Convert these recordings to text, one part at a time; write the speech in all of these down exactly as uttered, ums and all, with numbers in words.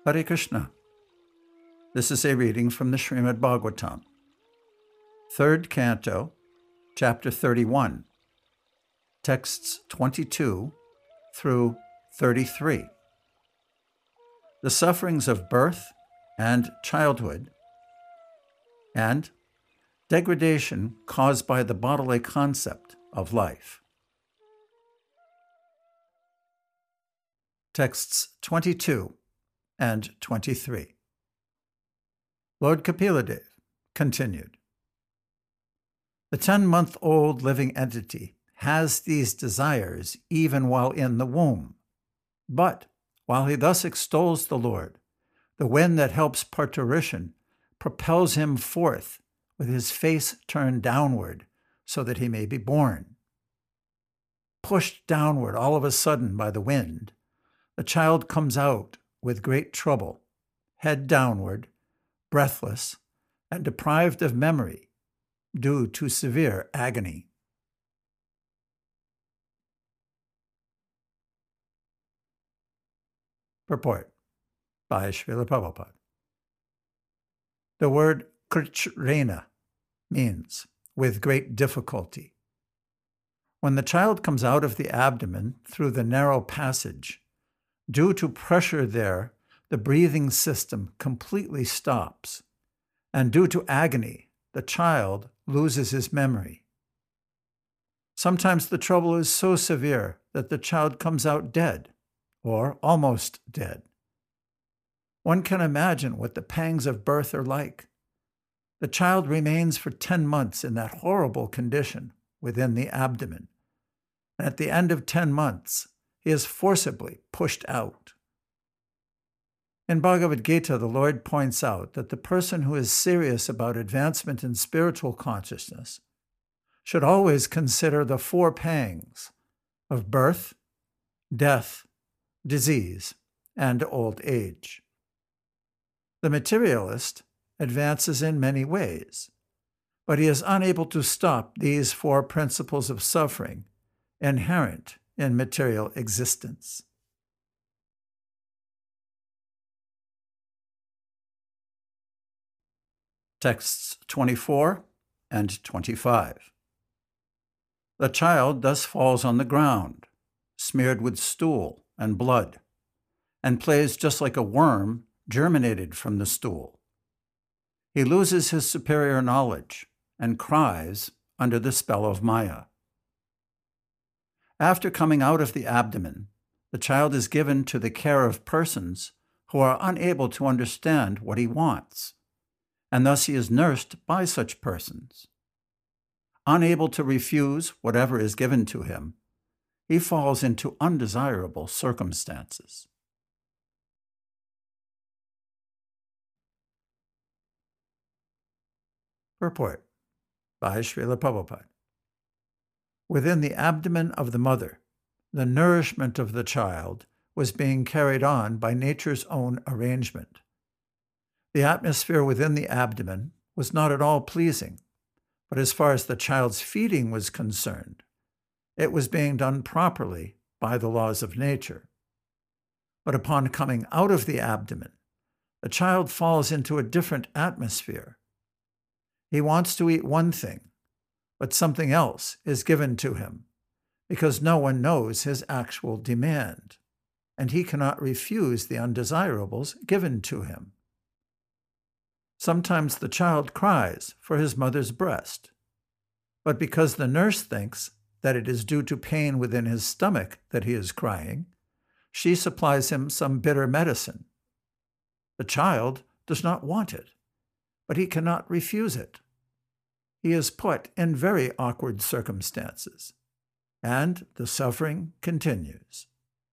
Hare Krishna. This is a reading from the Srimad Bhagavatam, third canto, chapter thirty-one, texts twenty-two through thirty-three. The sufferings of birth and childhood, and degradation caused by the bodily concept of life. Texts twenty-two and twenty-three. Lord Kapiladev continued. The ten-month-old living entity has these desires even while in the womb. But while he thus extols the Lord, the wind that helps parturition propels him forth with his face turned downward so that he may be born. Pushed downward all of a sudden by the wind, the child comes out with great trouble, head downward, breathless, and deprived of memory due to severe agony. Purport by Srila Prabhupada. The word krichrena means with great difficulty. When the child comes out of the abdomen through the narrow passage, due to pressure there, the breathing system completely stops, and due to agony, the child loses his memory. Sometimes the trouble is so severe that the child comes out dead, or almost dead. One can imagine what the pangs of birth are like. The child remains for ten months in that horrible condition within the abdomen, and at the end of ten months, he is forcibly pushed out. In Bhagavad Gita, the Lord points out that the person who is serious about advancement in spiritual consciousness should always consider the four pangs of birth, death, disease, and old age. The materialist advances in many ways, but he is unable to stop these four principles of suffering inherent in material existence. Texts twenty-four and twenty-five. The child thus falls on the ground, smeared with stool and blood, and plays just like a worm germinated from the stool. He loses his superior knowledge and cries under the spell of Maya. After coming out of the abdomen, the child is given to the care of persons who are unable to understand what he wants, and thus he is nursed by such persons. Unable to refuse whatever is given to him, he falls into undesirable circumstances. Purport by Srila Prabhupada. Within the abdomen of the mother, the nourishment of the child was being carried on by nature's own arrangement. The atmosphere within the abdomen was not at all pleasing, but as far as the child's feeding was concerned, it was being done properly by the laws of nature. But upon coming out of the abdomen, the child falls into a different atmosphere. He wants to eat one thing, but something else is given to him, because no one knows his actual demand, and he cannot refuse the undesirables given to him. Sometimes the child cries for his mother's breast, but because the nurse thinks that it is due to pain within his stomach that he is crying, she supplies him some bitter medicine. The child does not want it, but he cannot refuse it. He is put in very awkward circumstances, and the suffering continues.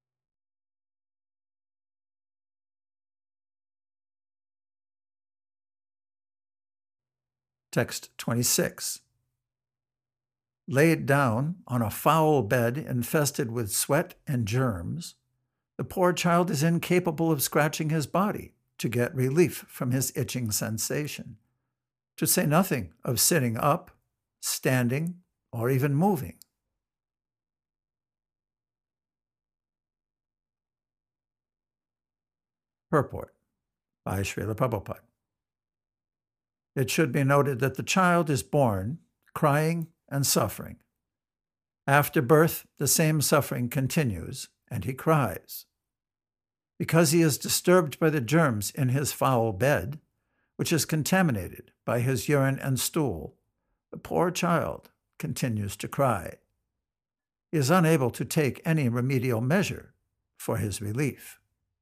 Text twenty-six. Laid down on a foul bed infested with sweat and germs, the poor child is incapable of scratching his body to get relief from his itching sensation, to say nothing of sitting up, standing, or even moving. Purport by Srila Prabhupada. It should be noted that the child is born crying and suffering. After birth, the same suffering continues, and he cries. Because he is disturbed by the germs in his foul bed, which is contaminated by his urine and stool, the poor child continues to cry. He is unable to take any remedial measure for his relief.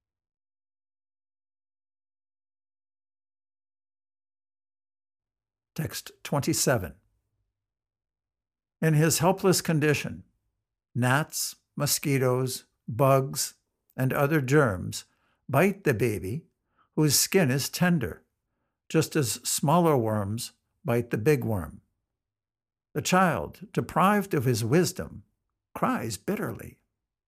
Text twenty-seven. In his helpless condition, gnats, mosquitoes, bugs, and other germs bite the baby, whose skin is tender, just as smaller worms bite the big worm. The child, deprived of his wisdom, cries bitterly.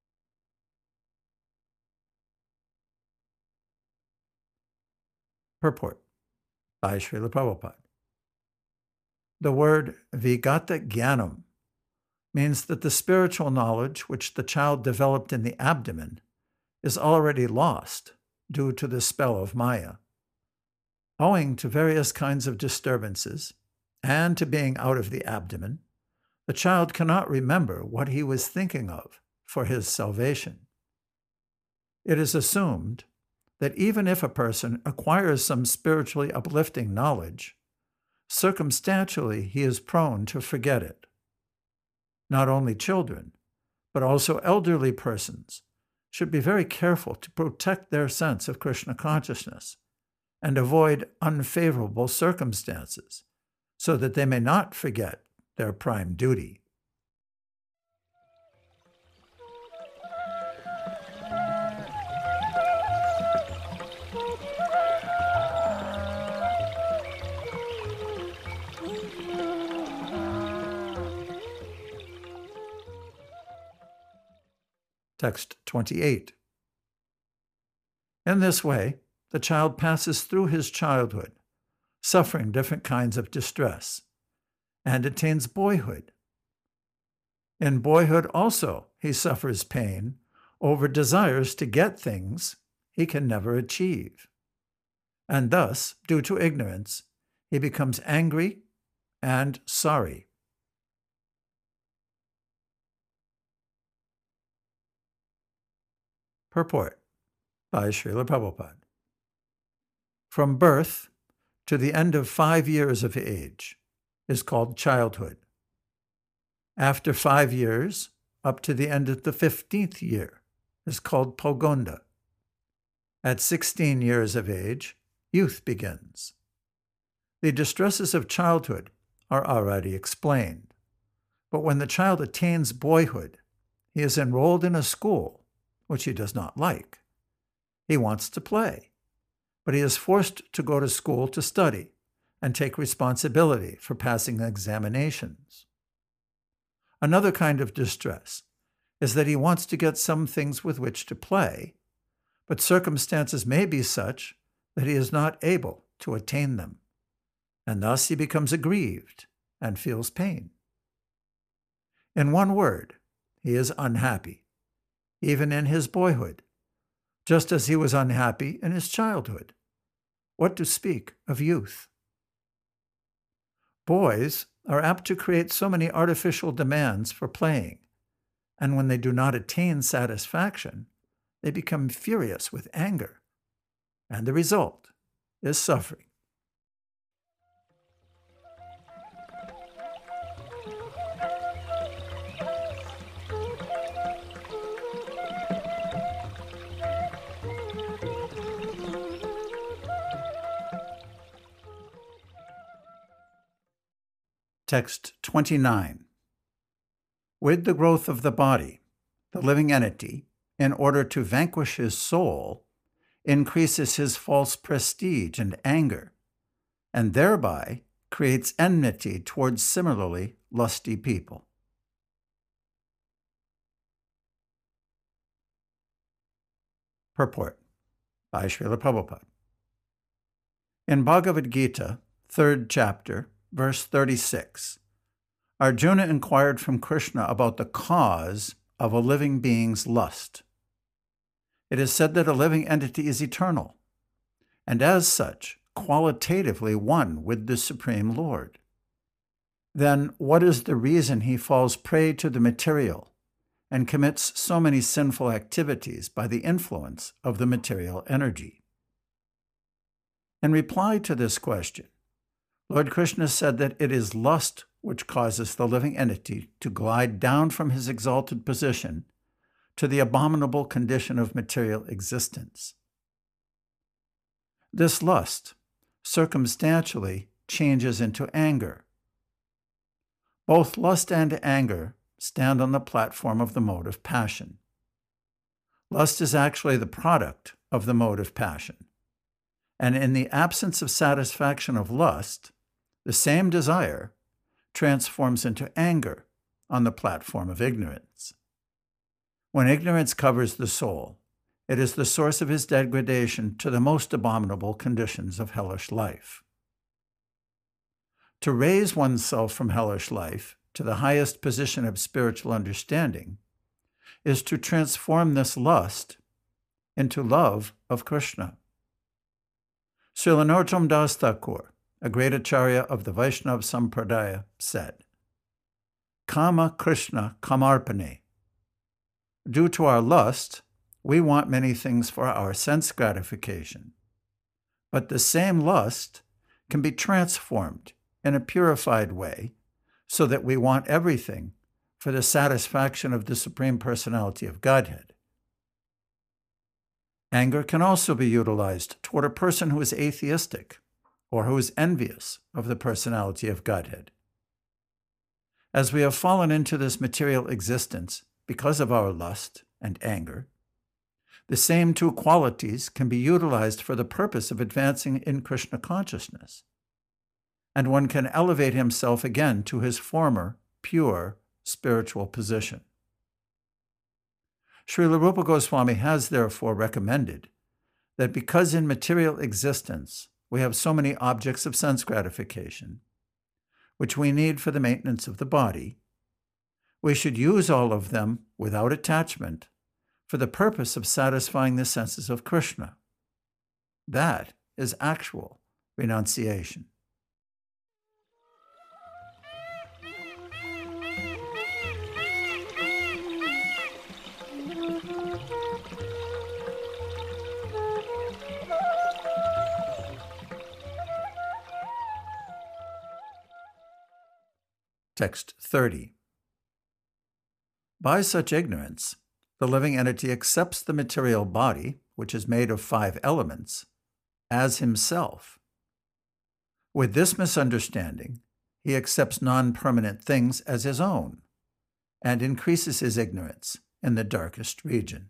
Purport by Srila Prabhupada. The word vigata jnanam means that the spiritual knowledge which the child developed in the abdomen is already lost due to the spell of Maya. Owing to various kinds of disturbances and to being out of the abdomen, the child cannot remember what he was thinking of for his salvation. It is assumed that even if a person acquires some spiritually uplifting knowledge, circumstantially he is prone to forget it. Not only children, but also elderly persons should be very careful to protect their sense of Krishna consciousness and avoid unfavorable circumstances so that they may not forget their prime duty. Text twenty-eight. In this way, the child passes through his childhood, suffering different kinds of distress, and attains boyhood. In boyhood also, he suffers pain over desires to get things he can never achieve. And thus, due to ignorance, he becomes angry and sorry. Purport by Srila Prabhupada. From birth to the end of five years of age is called childhood. After five years, up to the end of the fifteenth year, is called Paugonda. At sixteen years of age, youth begins. The distresses of childhood are already explained, but when the child attains boyhood, he is enrolled in a school which he does not like. He wants to play, but he is forced to go to school to study and take responsibility for passing examinations. Another kind of distress is that he wants to get some things with which to play, but circumstances may be such that he is not able to attain them, and thus he becomes aggrieved and feels pain. In one word, he is unhappy, even in his boyhood, just as he was unhappy in his childhood. What to speak of youth? Boys are apt to create so many artificial demands for playing, and when they do not attain satisfaction, they become furious with anger, and the result is suffering. Text twenty-nine. With the growth of the body, the living entity, in order to vanquish his soul, increases his false prestige and anger, and thereby creates enmity towards similarly lusty people. Purport by Srila Prabhupada. In Bhagavad Gita, third chapter, verse thirty-six, Arjuna inquired from Krishna about the cause of a living being's lust. It is said that a living entity is eternal, and as such, qualitatively one with the Supreme Lord. Then what is the reason he falls prey to the material and commits so many sinful activities by the influence of the material energy? In reply to this question, Lord Krishna said that it is lust which causes the living entity to glide down from his exalted position to the abominable condition of material existence. This lust circumstantially changes into anger. Both lust and anger stand on the platform of the mode of passion. Lust is actually the product of the mode of passion, and in the absence of satisfaction of lust, the same desire transforms into anger on the platform of ignorance. When ignorance covers the soul, it is the source of his degradation to the most abominable conditions of hellish life. To raise oneself from hellish life to the highest position of spiritual understanding is to transform this lust into love of Krishna. Srila Narottam Das Thakur, a great acharya of the Vaishnava Sampradaya, said, "Kama Krishna kamarpane." Due to our lust, we want many things for our sense gratification. But the same lust can be transformed in a purified way so that we want everything for the satisfaction of the Supreme Personality of Godhead. Anger can also be utilized toward a person who is atheistic or who is envious of the personality of Godhead. As we have fallen into this material existence because of our lust and anger, the same two qualities can be utilized for the purpose of advancing in Krishna consciousness, and one can elevate himself again to his former, pure, spiritual position. Srila Rupa Goswami has therefore recommended that because in material existence we have so many objects of sense gratification, which we need for the maintenance of the body, we should use all of them without attachment for the purpose of satisfying the senses of Krishna. That is actual renunciation. Text thirty. By such ignorance, the living entity accepts the material body, which is made of five elements, as himself. With this misunderstanding, he accepts non-permanent things as his own and increases his ignorance in the darkest region.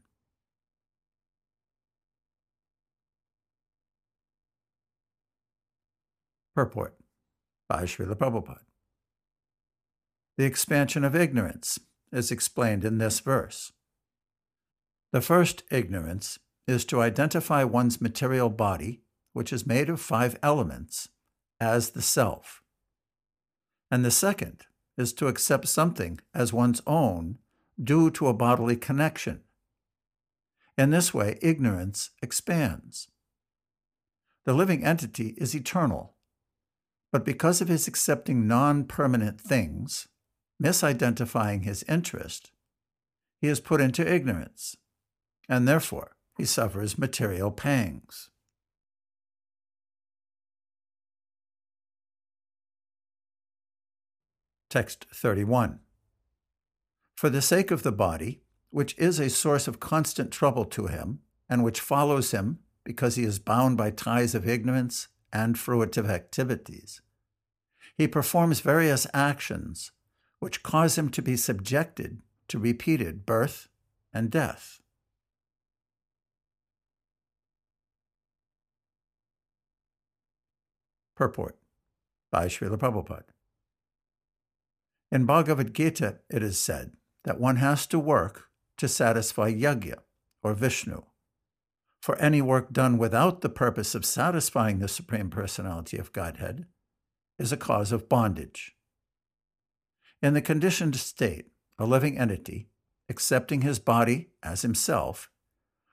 Purport by Srila Prabhupada. The expansion of ignorance is explained in this verse. The first ignorance is to identify one's material body, which is made of five elements, as the self. And the second is to accept something as one's own due to a bodily connection. In this way, ignorance expands. The living entity is eternal, but because of his accepting non-permanent things, misidentifying his interest, he is put into ignorance, and therefore he suffers material pangs. Text thirty-one. For the sake of the body, which is a source of constant trouble to him, and which follows him because he is bound by ties of ignorance and fruitive activities, he performs various actions which cause him to be subjected to repeated birth and death. Purport by Srila Prabhupada. In Bhagavad Gita, it is said that one has to work to satisfy Yajna, or Vishnu, for any work done without the purpose of satisfying the Supreme Personality of Godhead is a cause of bondage. In the conditioned state, a living entity, accepting his body as himself,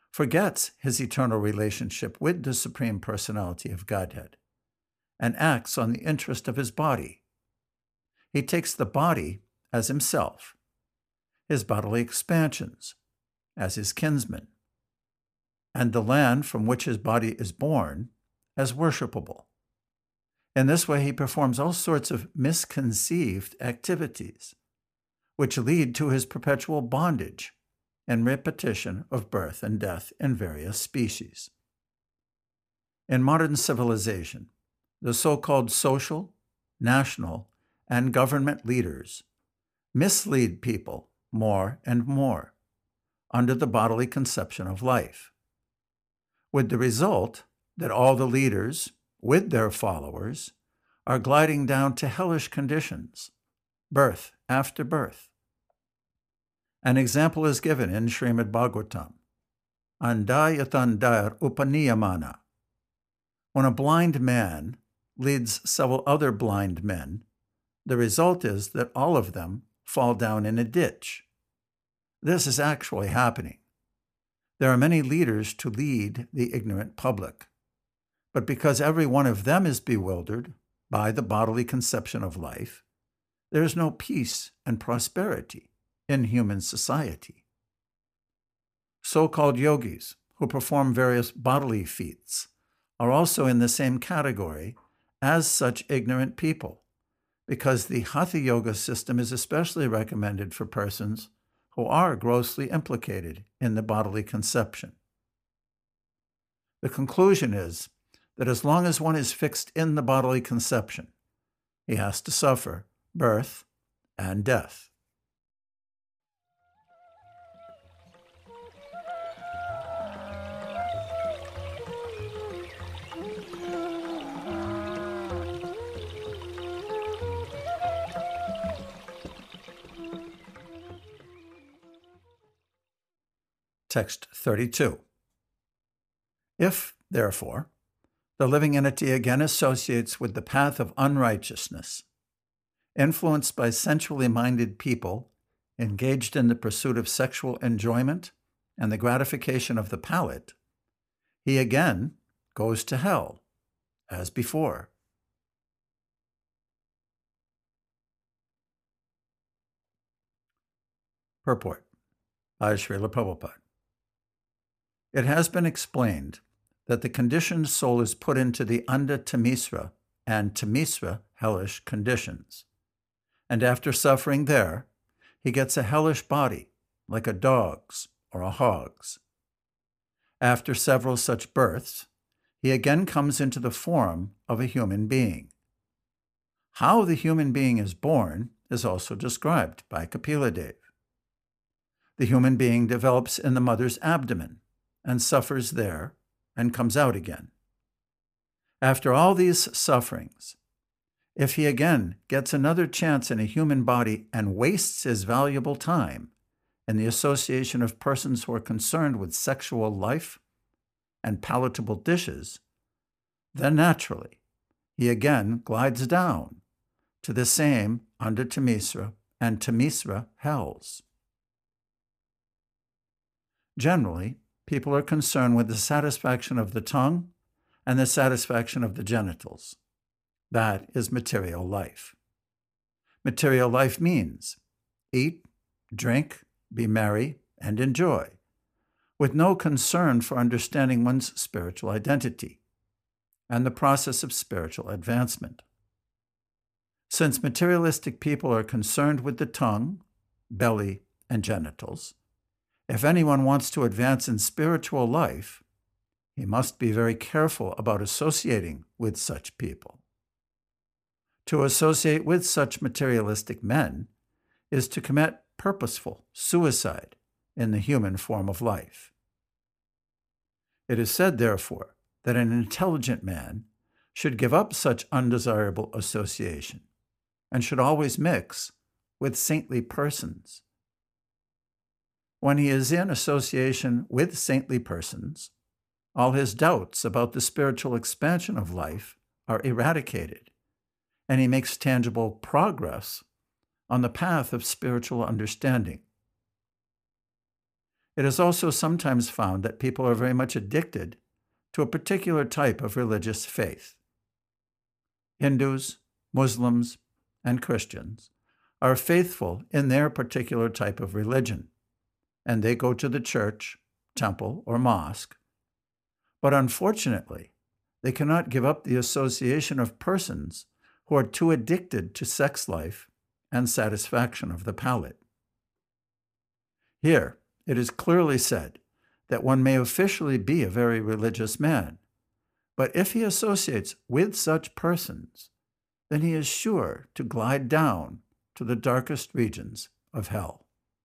forgets his eternal relationship with the Supreme Personality of Godhead, and acts on the interest of his body. He takes the body as himself, his bodily expansions as his kinsman, and the land from which his body is born as worshipable. In this way, he performs all sorts of misconceived activities, which lead to his perpetual bondage and repetition of birth and death in various species. In modern civilization, the so-called social, national, and government leaders mislead people more and more under the bodily conception of life, with the result that all the leaders, with their followers, are gliding down to hellish conditions, birth after birth. An example is given in Srimad Bhagavatam, Andayatandayar Upaniyamana. When a blind man leads several other blind men, the result is that all of them fall down in a ditch. This is actually happening. There are many leaders to lead the ignorant public, but because every one of them is bewildered by the bodily conception of life, there is no peace and prosperity in human society. So-called yogis who perform various bodily feats are also in the same category as such ignorant people, because the Hatha Yoga system is especially recommended for persons who are grossly implicated in the bodily conception. The conclusion is that as long as one is fixed in the bodily conception, he has to suffer birth and death. Text thirty-two. If, therefore, the living entity again associates with the path of unrighteousness, influenced by sensually minded people engaged in the pursuit of sexual enjoyment and the gratification of the palate, he again goes to hell, as before. Purport by Srila Prabhupada. It has been explained that the conditioned soul is put into the Anda Tamisra and Tamisra hellish conditions, and after suffering there, he gets a hellish body, like a dog's or a hog's. After several such births, he again comes into the form of a human being. How the human being is born is also described by Kapila Dev. The human being develops in the mother's abdomen and suffers there and comes out again. After all these sufferings, if he again gets another chance in a human body and wastes his valuable time in the association of persons who are concerned with sexual life and palatable dishes, then naturally he again glides down to the same Anda Tamisra and Tamisra hells. Generally, people are concerned with the satisfaction of the tongue and the satisfaction of the genitals. That is material life. Material life means eat, drink, be merry, and enjoy, with no concern for understanding one's spiritual identity and the process of spiritual advancement. Since materialistic people are concerned with the tongue, belly, and genitals, if anyone wants to advance in spiritual life, he must be very careful about associating with such people. To associate with such materialistic men is to commit purposeful suicide in the human form of life. It is said, therefore, that an intelligent man should give up such undesirable association and should always mix with saintly persons. When he is in association with saintly persons, all his doubts about the spiritual expansion of life are eradicated, and he makes tangible progress on the path of spiritual understanding. It is also sometimes found that people are very much addicted to a particular type of religious faith. Hindus, Muslims, and Christians are faithful in their particular type of religion, and they go to the church, temple, or mosque. But unfortunately, they cannot give up the association of persons who are too addicted to sex life and satisfaction of the palate. Here, it is clearly said that one may officially be a very religious man, but if he associates with such persons, then he is sure to glide down to the darkest regions of hell.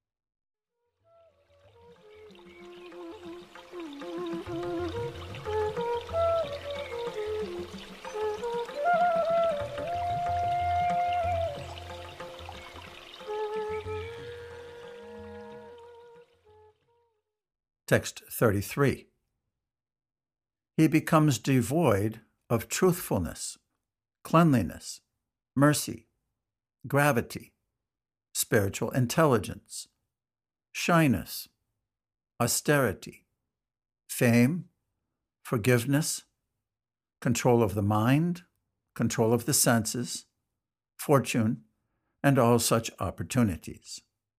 Text thirty-three. He becomes devoid of truthfulness, cleanliness, mercy, gravity, spiritual intelligence, shyness, austerity, fame, forgiveness, control of the mind, control of the senses, fortune, and all such opportunities.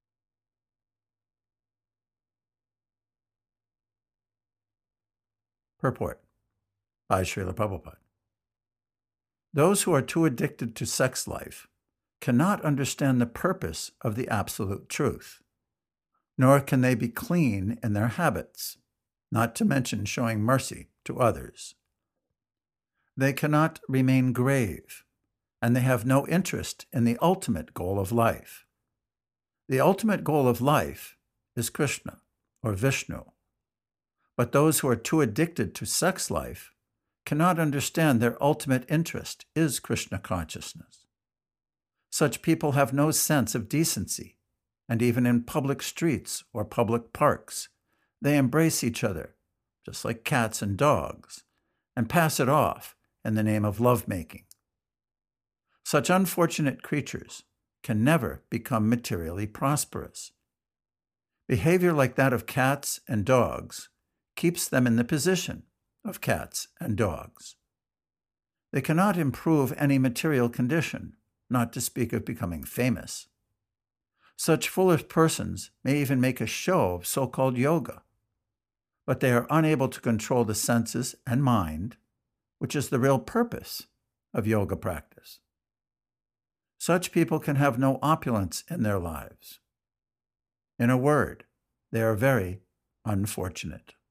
Purport by Srila Prabhupada. Those who are too addicted to sex life cannot understand the purpose of the absolute truth, nor can they be clean in their habits, not to mention showing mercy to others. They cannot remain grave, and they have no interest in the ultimate goal of life. The ultimate goal of life is Krishna, or Vishnu. But those who are too addicted to sex life cannot understand their ultimate interest is Krishna consciousness. Such people have no sense of decency, and even in public streets or public parks, they embrace each other, just like cats and dogs, and pass it off in the name of lovemaking. Such unfortunate creatures can never become materially prosperous. Behavior like that of cats and dogs keeps them in the position of cats and dogs. They cannot improve any material condition, not to speak of becoming famous. Such foolish persons may even make a show of so-called yoga, but they are unable to control the senses and mind, which is the real purpose of yoga practice. Such people can have no opulence in their lives. In a word, they are very unfortunate.